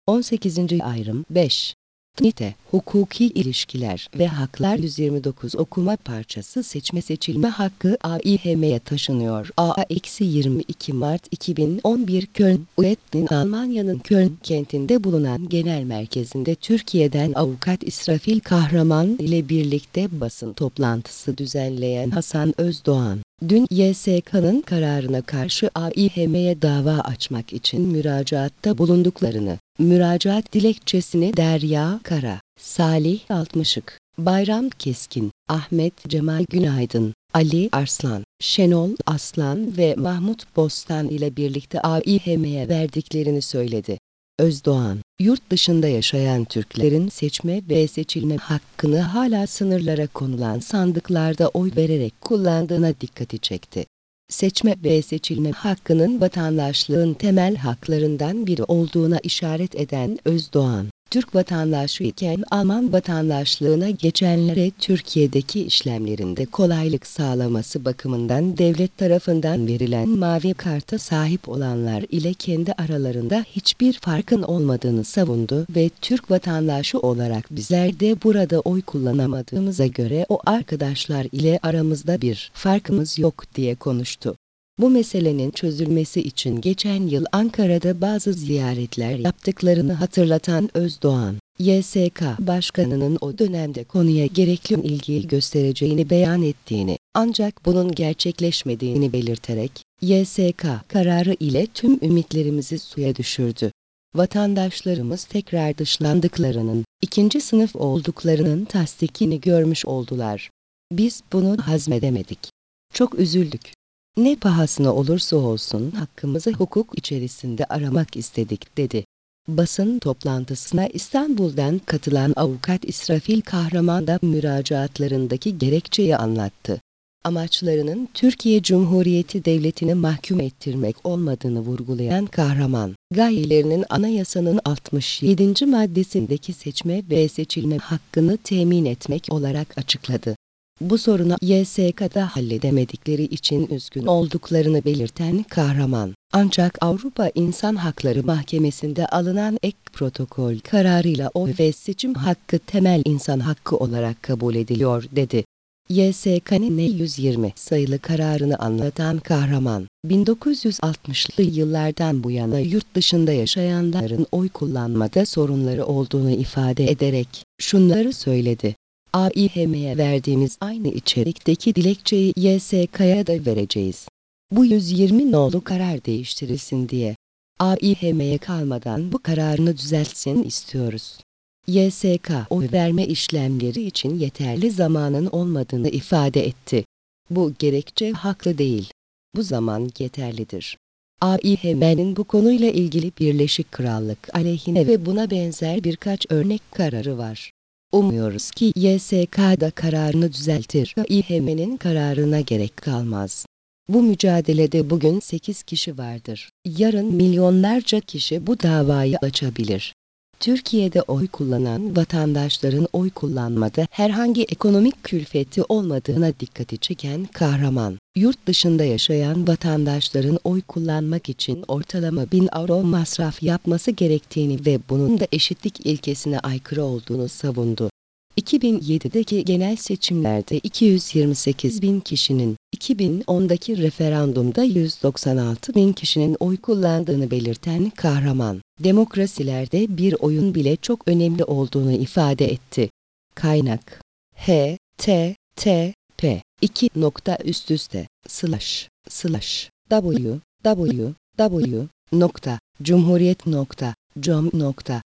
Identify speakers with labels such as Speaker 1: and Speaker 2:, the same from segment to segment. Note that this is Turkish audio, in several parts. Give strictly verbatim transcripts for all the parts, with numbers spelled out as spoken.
Speaker 1: on sekizinci ayrım beş. Nite, hukuki ilişkiler ve haklar yüz yirmi dokuz okuma parçası seçme seçilme hakkı A İ H M'ye taşınıyor. A yirmi iki Mart iki bin on bir Köln, U E T'nin Almanya'nın Köln kentinde bulunan genel merkezinde Türkiye'den avukat İsrafil Kahraman ile birlikte basın toplantısı düzenleyen Hasan Özdoğan, dün Y S K'nın kararına karşı A İ H M'ye dava açmak için müracaatta bulunduklarını, müracaat dilekçesini Derya Kara, Salih Altmışık, Bayram Keskin, Ahmet Cemal Günaydın, Ali Arslan, Şenol Aslan ve Mahmut Bostan ile birlikte A İ H M'ye verdiklerini söyledi. Özdoğan, yurt dışında yaşayan Türklerin seçme ve seçilme hakkını hala sınırlara konulan sandıklarda oy vererek kullandığına dikkati çekti. Seçme ve seçilme hakkının vatandaşlığın temel haklarından biri olduğuna işaret eden Özdoğan, Türk vatandaşı iken Alman vatandaşlığına geçenlere Türkiye'deki işlemlerinde kolaylık sağlaması bakımından devlet tarafından verilen mavi karta sahip olanlar ile kendi aralarında hiçbir farkın olmadığını savundu ve Türk vatandaşı olarak bizler de burada oy kullanamadığımıza göre o arkadaşlar ile aramızda bir farkımız yok diye konuştu. Bu meselenin çözülmesi için geçen yıl Ankara'da bazı ziyaretler yaptıklarını hatırlatan Özdoğan, Y S K Başkanı'nın o dönemde konuya gerekli ilgi göstereceğini beyan ettiğini, ancak bunun gerçekleşmediğini belirterek, Y S K kararı ile tüm ümitlerimizi suya düşürdü. Vatandaşlarımız tekrar dışlandıklarının, ikinci sınıf olduklarının tasdikini görmüş oldular. Biz bunu hazmedemedik. Çok üzüldük. Ne pahasına olursa olsun hakkımızı hukuk içerisinde aramak istedik, dedi. Basın toplantısına İstanbul'dan katılan avukat İsrafil Kahraman da müracaatlarındaki gerekçeyi anlattı. Amaçlarının Türkiye Cumhuriyeti Devleti'ni mahkum ettirmek olmadığını vurgulayan Kahraman, gayelerinin anayasanın altmış yedinci maddesindeki seçme ve seçilme hakkını temin etmek olarak açıkladı. Bu sorunu Y S K'da halledemedikleri için üzgün olduklarını belirten Kahraman, ancak Avrupa İnsan Hakları Mahkemesi'nde alınan ek protokol kararıyla oy ve seçim hakkı temel insan hakkı olarak kabul ediliyor, dedi. Y S K'nın yüz yirmi sayılı kararını anlatan Kahraman, bin dokuz yüz altmışlı yıllardan bu yana yurt dışında yaşayanların oy kullanmada sorunları olduğunu ifade ederek şunları söyledi. A İ H M'ye verdiğimiz aynı içerikteki dilekçeyi Y S K'ya da vereceğiz. Bu yüz yirmi nolu karar değiştirilsin diye. A İ H M'ye kalmadan bu kararını düzeltsin istiyoruz. Y S K oy verme işlemleri için yeterli zamanın olmadığını ifade etti. Bu gerekçe haklı değil. Bu zaman yeterlidir. A İ H M'nin bu konuyla ilgili Birleşik Krallık aleyhine ve buna benzer birkaç örnek kararı var. Umuyoruz ki Y S K da kararını düzeltir. A İ H M'nin kararına gerek kalmaz. Bu mücadelede bugün sekiz kişi vardır. Yarın milyonlarca kişi bu davayı açabilir. Türkiye'de oy kullanan vatandaşların oy kullanmada herhangi ekonomik külfeti olmadığına dikkati çeken Kahraman, yurt dışında yaşayan vatandaşların oy kullanmak için ortalama bin avro masraf yapması gerektiğini ve bunun da eşitlik ilkesine aykırı olduğunu savundu. iki bin yedideki genel seçimlerde iki yüz yirmi sekiz bin kişinin, iki bin ondaki referandumda yüz doksan altı bin kişinin oy kullandığını belirten Kahraman, demokrasilerde bir oyun bile çok önemli olduğunu ifade etti. Kaynak: H T T P iki nokta üst üste slash slash w w w nokta cumhuriyet nokta com nokta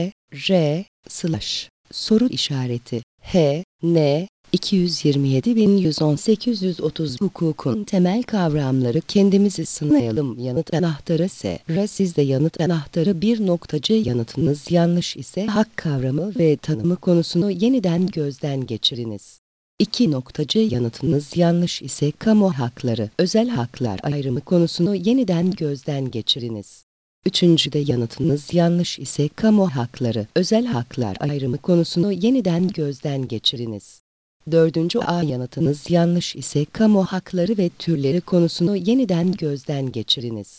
Speaker 1: tr slash soru işareti H N iki yüz yirmi yedi bin yüz on sekiz yüz otuz hukukun temel kavramları kendimizi sınayalım yanıt anahtarı S. R sizde yanıt anahtarı bir nokta C yanıtınız yanlış ise hak kavramı ve tanımı konusunu yeniden gözden geçiriniz. iki nokta C yanıtınız yanlış ise kamu hakları, özel haklar ayrımı konusunu yeniden gözden geçiriniz. Üçüncüde yanıtınız yanlış ise kamu hakları, özel haklar ayrımı konusunu yeniden gözden geçiriniz. Dördüncü A yanıtınız yanlış ise kamu hakları ve türleri konusunu yeniden gözden geçiriniz.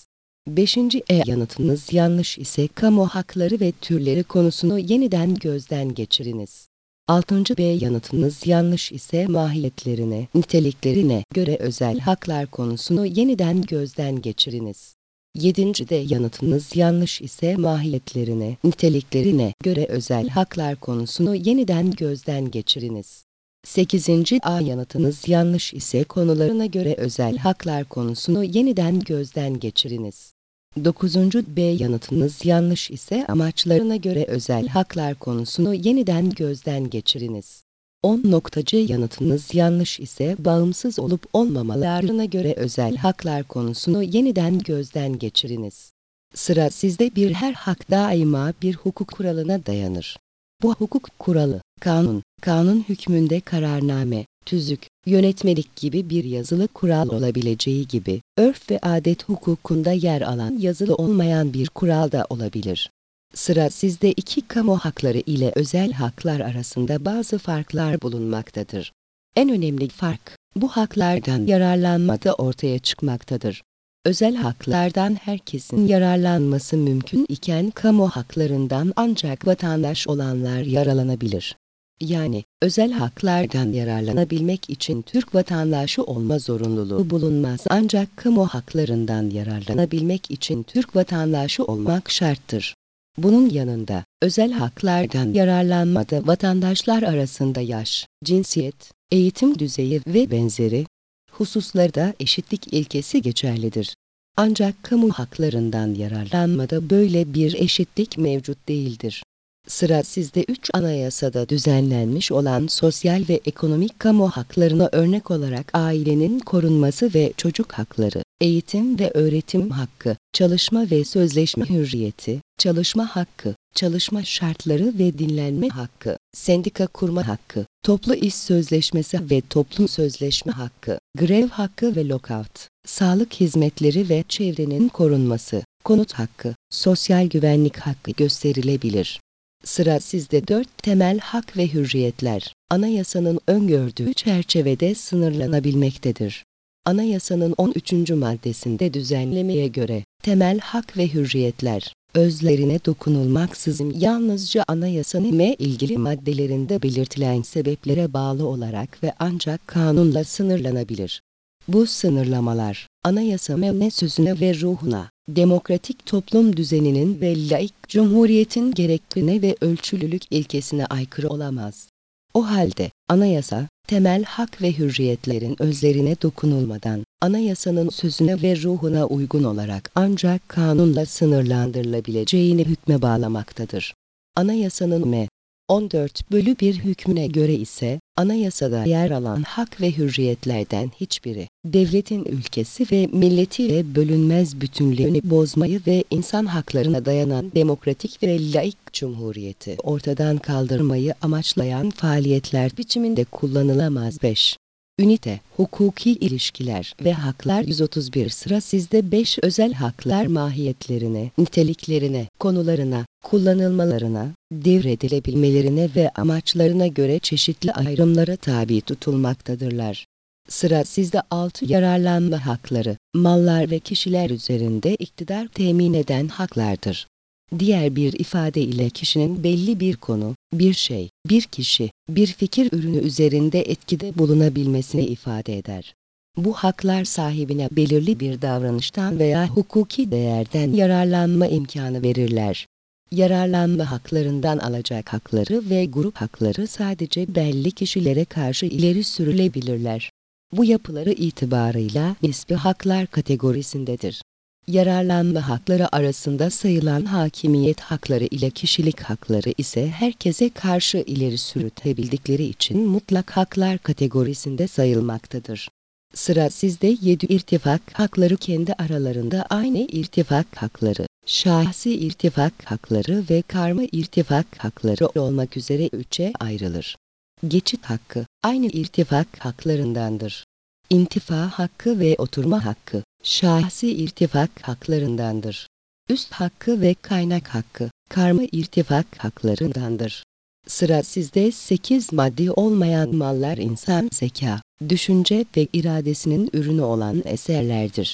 Speaker 1: Beşinci E yanıtınız yanlış ise kamu hakları ve türleri konusunu yeniden gözden geçiriniz. Altıncı B yanıtınız yanlış ise mahiyetlerine, niteliklerine göre özel haklar konusunu yeniden gözden geçiriniz. Yedinci D yanıtınız yanlış ise mahiyetlerine, niteliklerine göre özel haklar konusunu yeniden gözden geçiriniz. Sekizinci A yanıtınız yanlış ise konularına göre özel haklar konusunu yeniden gözden geçiriniz. Dokuzuncu B yanıtınız yanlış ise amaçlarına göre özel haklar konusunu yeniden gözden geçiriniz. on C yanıtınız yanlış ise bağımsız olup olmamalarına göre özel haklar konusunu yeniden gözden geçiriniz. Sıra sizde. Bir her hak daima bir hukuk kuralına dayanır. Bu hukuk kuralı, kanun, kanun hükmünde kararname, tüzük, yönetmelik gibi bir yazılı kural olabileceği gibi, örf ve adet hukukunda yer alan yazılı olmayan bir kural da olabilir. Sıra sizde. iki kamu hakları ile özel haklar arasında bazı farklar bulunmaktadır. En önemli fark, bu haklardan yararlanmada ortaya çıkmaktadır. Özel haklardan herkesin yararlanması mümkün iken kamu haklarından ancak vatandaş olanlar yararlanabilir. Yani, özel haklardan yararlanabilmek için Türk vatandaşı olma zorunluluğu bulunmaz ancak kamu haklarından yararlanabilmek için Türk vatandaşı olmak şarttır. Bunun yanında, özel haklardan yararlanmada vatandaşlar arasında yaş, cinsiyet, eğitim düzeyi ve benzeri hususlarda eşitlik ilkesi geçerlidir. Ancak kamu haklarından yararlanmada böyle bir eşitlik mevcut değildir. Sıra sizde. üç Anayasada düzenlenmiş olan sosyal ve ekonomik kamu haklarına örnek olarak ailenin korunması ve çocuk hakları, eğitim ve öğretim hakkı, çalışma ve sözleşme hürriyeti, çalışma hakkı, çalışma şartları ve dinlenme hakkı, sendika kurma hakkı, toplu iş sözleşmesi ve toplu sözleşme hakkı, grev hakkı ve lockout, sağlık hizmetleri ve çevrenin korunması, konut hakkı, sosyal güvenlik hakkı gösterilebilir. Sıra sizde. dört Temel hak ve hürriyetler, anayasanın öngördüğü çerçevede sınırlanabilmektedir. Anayasanın on üçüncü maddesinde düzenlemeye göre, temel hak ve hürriyetler, özlerine dokunulmaksızın yalnızca anayasanın ile ilgili maddelerinde belirtilen sebeplere bağlı olarak ve ancak kanunla sınırlanabilir. Bu sınırlamalar, anayasa mevne sözüne ve ruhuna, demokratik toplum düzeninin ve laik cumhuriyetin gereklerine ve ölçülülük ilkesine aykırı olamaz. O halde, anayasa, temel hak ve hürriyetlerin özlerine dokunulmadan, anayasanın sözüne ve ruhuna uygun olarak ancak kanunla sınırlandırılabileceğini hükme bağlamaktadır. Anayasanın M. on dört bölü bir hükmüne göre ise, anayasada yer alan hak ve hürriyetlerden hiçbiri, devletin ülkesi ve milletiyle bölünmez bütünlüğünü bozmayı ve insan haklarına dayanan demokratik ve laik cumhuriyeti ortadan kaldırmayı amaçlayan faaliyetler biçiminde kullanılamaz. beş Ünite, hukuki ilişkiler ve haklar yüz otuz bir Sıra sizde. beş Özel haklar mahiyetlerine, niteliklerine, konularına, kullanılmalarına, devredilebilmelerine ve amaçlarına göre çeşitli ayrımlara tabi tutulmaktadırlar. Sıra sizde. altı Yararlanma hakları, mallar ve kişiler üzerinde iktidar temin eden haklardır. Diğer bir ifade ile kişinin belli bir konu, bir şey, bir kişi, bir fikir ürünü üzerinde etkide bulunabilmesini ifade eder. Bu haklar sahibine belirli bir davranıştan veya hukuki değerden yararlanma imkanı verirler. Yararlanma haklarından alacak hakları ve grup hakları sadece belli kişilere karşı ileri sürülebilirler. Bu yapıları itibarıyla nispi haklar kategorisindedir. Yararlanma hakları arasında sayılan hakimiyet hakları ile kişilik hakları ise herkese karşı ileri sürütebildikleri için mutlak haklar kategorisinde sayılmaktadır. Sıra sizde. yedi İrtifak hakları kendi aralarında aynı irtifak hakları, şahsi irtifak hakları ve karma irtifak hakları olmak üzere üçe ayrılır. Geçit hakkı, aynı irtifak haklarındandır. İntifa hakkı ve oturma hakkı, şahsi irtifak haklarındandır. Üst hakkı ve kaynak hakkı, karma irtifak haklarındandır. Sıra sizde. sekiz Maddi olmayan mallar insan zeka, düşünce ve iradesinin ürünü olan eserlerdir.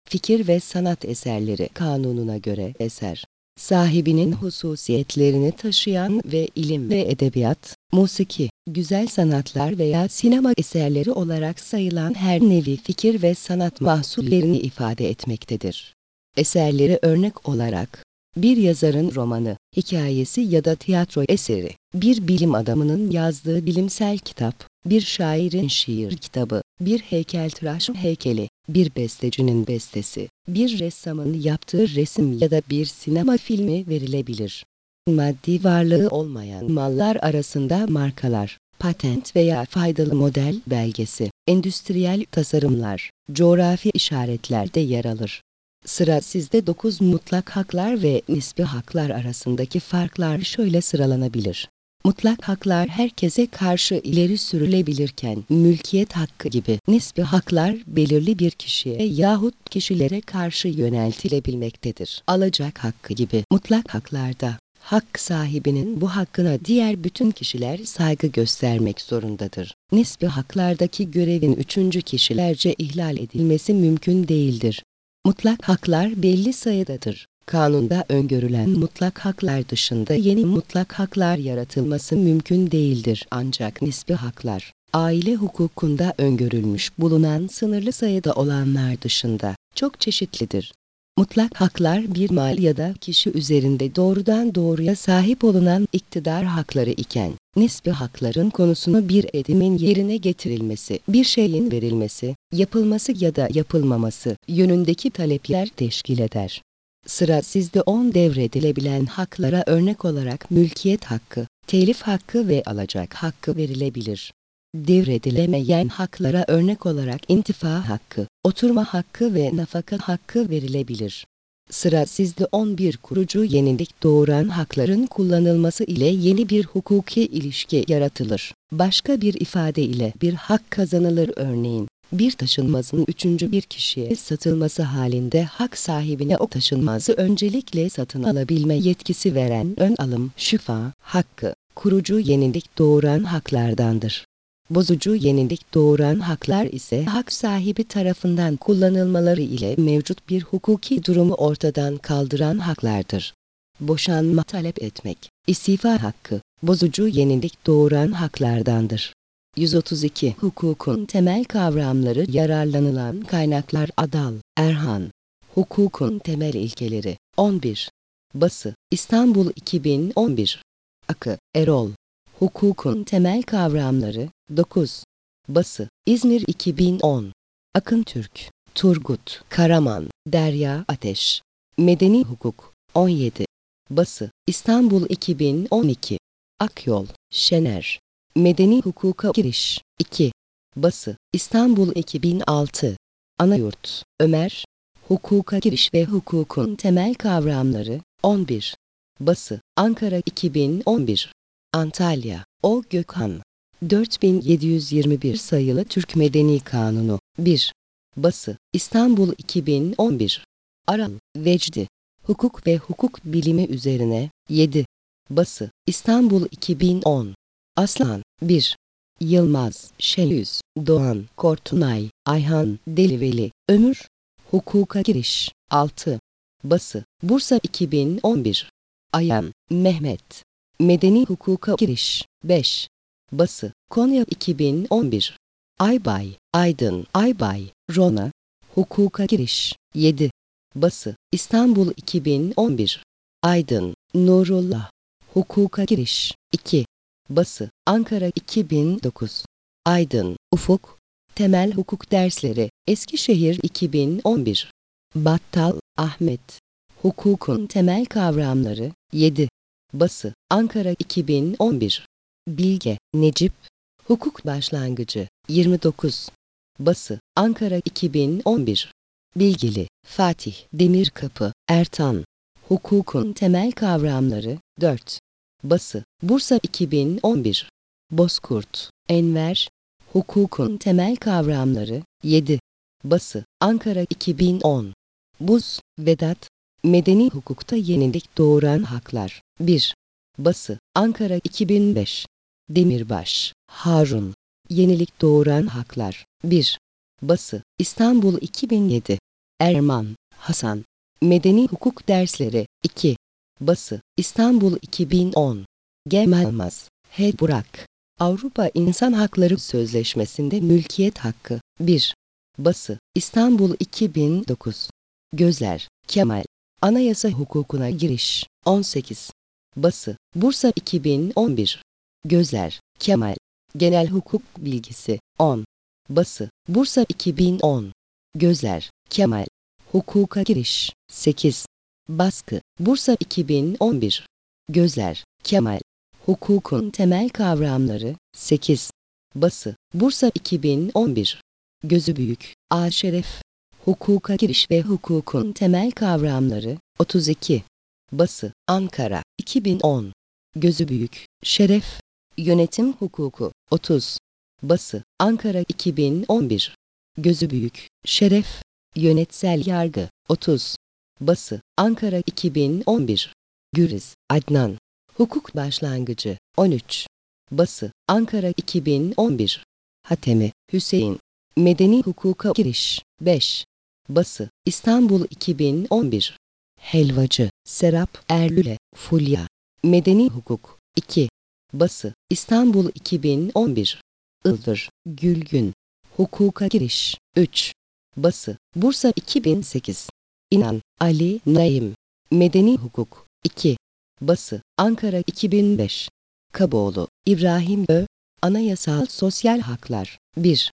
Speaker 1: Fikir ve sanat eserleri kanununa göre eser, sahibinin hususiyetlerini taşıyan ve ilim ve edebiyat, musiki, güzel sanatlar veya sinema eserleri olarak sayılan her nevi fikir ve sanat mahsullerini ifade etmektedir. Eserleri örnek olarak, bir yazarın romanı, hikayesi ya da tiyatro eseri, bir bilim adamının yazdığı bilimsel kitap, bir şairin şiir kitabı, bir heykeltıraş heykeli, bir bestecinin bestesi, bir ressamın yaptığı resim ya da bir sinema filmi verilebilir. Maddi varlığı olmayan mallar arasında markalar, patent veya faydalı model belgesi, endüstriyel tasarımlar, coğrafi işaretler de yer alır. Sıra sizde. Dokuz mutlak haklar ve nispi haklar arasındaki farklar şöyle sıralanabilir. Mutlak haklar herkese karşı ileri sürülebilirken, mülkiyet hakkı gibi nispi haklar belirli bir kişiye yahut kişilere karşı yöneltilebilmektedir. Alacak hakkı gibi mutlak haklarda, hak sahibinin bu hakkına diğer bütün kişiler saygı göstermek zorundadır. Nispi haklardaki görevin üçüncü kişilerce ihlal edilmesi mümkün değildir. Mutlak haklar belli sayıdadır. Kanunda öngörülen mutlak haklar dışında yeni mutlak haklar yaratılması mümkün değildir. Ancak nispi haklar, aile hukukunda öngörülmüş bulunan sınırlı sayıda olanlar dışında çok çeşitlidir. Mutlak haklar bir mal ya da kişi üzerinde doğrudan doğruya sahip olunan iktidar hakları iken, nispi hakların konusunu bir edimin yerine getirilmesi, bir şeyin verilmesi, yapılması ya da yapılmaması yönündeki talepler teşkil eder. Sıra sizde. On Devredilebilen haklara örnek olarak mülkiyet hakkı, telif hakkı ve alacak hakkı verilebilir. Devredilemeyen haklara örnek olarak intifa hakkı, oturma hakkı ve nafaka hakkı verilebilir. Sıra sizde. On bir Kurucu yenilik doğuran hakların kullanılması ile yeni bir hukuki ilişki yaratılır. Başka bir ifade ile bir hak kazanılır. Örneğin, bir taşınmazın üçüncü bir kişiye satılması halinde hak sahibine o taşınmazı öncelikle satın alabilme yetkisi veren ön alım şüfa hakkı, kurucu yenilik doğuran haklardandır. Bozucu yenilik doğuran haklar ise hak sahibi tarafından kullanılmaları ile mevcut bir hukuki durumu ortadan kaldıran haklardır. Boşanma talep etmek, istifa hakkı, bozucu yenilik doğuran haklardandır. yüz otuz iki Hukukun temel kavramları yararlanılan kaynaklar Adal, Erhan. Hukukun temel ilkeleri. on bir Bası, İstanbul iki bin on bir. Akı, Erol. Hukukun temel kavramları. dokuz Bası, İzmir iki bin on. Akın Türk, Turgut, Karaman, Derya Ateş. Medeni hukuk. on yedi Bası, İstanbul iki bin on iki. Akyol, Şener. Medeni hukuka giriş. iki Bası, İstanbul iki bin altı. Anayurt, Ömer. Hukuka giriş ve hukukun temel kavramları. on bir Bası, Ankara iki bin on bir. Antalya, O. Gökhan. dört bin yedi yüz yirmi bir sayılı Türk Medeni Kanunu. bir Bası, İstanbul iki bin on bir. Aral, Vecdi. Hukuk ve hukuk bilimi üzerine. yedi Bası, İstanbul iki bin on. Aslan, bir Yılmaz, Şelyüz, Doğan, Kortunay, Ayhan, Deliveli, Ömür. Hukuka giriş. altı Bası, Bursa iki bin on bir. Ayan, Mehmet. Medeni hukuka giriş. beş Bası, Konya iki bin on bir. Aybay, Aydın, Aybay, Rona. Hukuka giriş. yedi Bası, İstanbul iki bin on bir. Aydın, Nurullah. Hukuka giriş. iki Bası, Ankara iki bin dokuz. Aydın, Ufuk. Temel hukuk dersleri, Eskişehir iki bin on bir. Battal, Ahmet. Hukukun temel kavramları. yedi Bası, Ankara iki bin on bir. Bilge, Necip. Hukuk başlangıcı. yirmi dokuz Bası, Ankara iki bin on bir. Bilgili, Fatih, Demirkapı, Ertan. Hukukun temel kavramları. dört Bası, Bursa iki bin on bir. Bozkurt, Enver. Hukukun temel kavramları. yedi Bası, Ankara iki bin on. Buz, Vedat. Medeni hukukta yenilik doğuran haklar. bir Bası, Ankara iki bin beş. Demirbaş, Harun. Yenilik doğuran haklar. bir Bası, İstanbul iki bin yedi. Erman, Hasan. Medeni Hukuk Dersleri iki. Bası, İstanbul iki bin on. Gemelmaz, H. Burak. Avrupa İnsan Hakları Sözleşmesi'nde mülkiyet hakkı. bir. Bası, İstanbul iki bin dokuz. Gözler, Kemal. Anayasa hukukuna giriş. on sekiz. Bası, Bursa iki bin on bir. Gözler, Kemal. Genel hukuk bilgisi. on. Bası, Bursa iki bin on. Gözler, Kemal. Hukuka giriş. sekiz. Baskı, Bursa iki bin on bir. Gözler, Kemal. Hukukun temel kavramları. sekiz. Bası, Bursa iki bin on bir. Gözü büyük, A. Şeref. Hukuka giriş ve hukukun temel kavramları. otuz iki. Bası, Ankara iki bin on. Gözü büyük, Şeref. Yönetim hukuku. otuz. Bası, Ankara iki bin on bir. Gözü büyük, Şeref. Yönetsel yargı. otuz. Bası, Ankara iki bin on bir. Güriz, Adnan. Hukuk başlangıcı. on üç. Bası, Ankara iki bin on bir. Hatemi, Hüseyin. Medeni hukuka giriş. beş. Bası, İstanbul iki bin on bir. Helvacı, Serap Erlüle, Fulya. Medeni hukuk. iki. Bası, İstanbul iki bin on bir. Ildır, Gülgün. Hukuka giriş. üç. Bası, Bursa iki bin sekiz. İnan, Ali Naim. Medeni hukuk. iki. Bası, Ankara iki bin beş. Kaboğlu, İbrahim Ö. Anayasal sosyal haklar. bir.